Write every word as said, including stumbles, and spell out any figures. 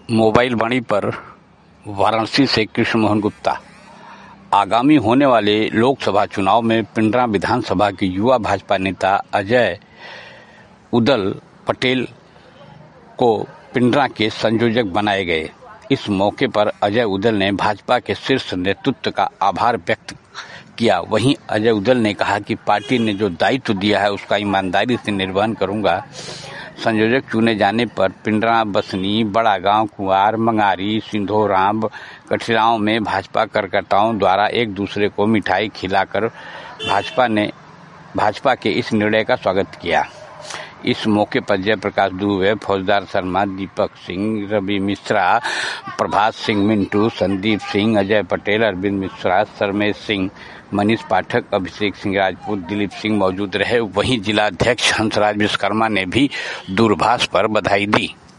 Mobile वाणी पर वाराणसी से कृष्ण मोहन गुप्ता। आगामी होने वाले लोकसभा चुनाव में पिंडरा विधानसभा के युवा भाजपा नेता अजय उदल पटेल को पिंडरा के संयोजक बनाए गए। इस मौके पर अजय उदल ने भाजपा के शीर्ष नेतृत्व का आभार व्यक्त किया। वहीं अजय उदल ने कहा कि पार्टी ने जो दायित्व दिया है उसका ईमानदारी से निर्वहन करूंगा। संयोजक चुने जाने पर पिंडरा, बसनी, बड़ा गांव, कुंवार, मंगारी, सिंधोराम, कठिराव में भाजपा कार्यकर्ताओं द्वारा एक दूसरे को मिठाई खिलाकर भाजपा ने भाजपा के इस निर्णय का स्वागत किया। इस मौके पर जयप्रकाश दुबे, फौजदार शर्मा, दीपक सिंह, रवि मिश्रा, प्रभात सिंह मिंटू, संदीप सिंह, अजय पटेल, अरविंद मिश्रा, सरमेश सिंह, मनीष पाठक, अभिषेक सिंह राजपूत, दिलीप सिंह मौजूद रहे। वहीं जिलाध्यक्ष हंसराज विश्वकर्मा ने भी दूरभाष पर बधाई दी।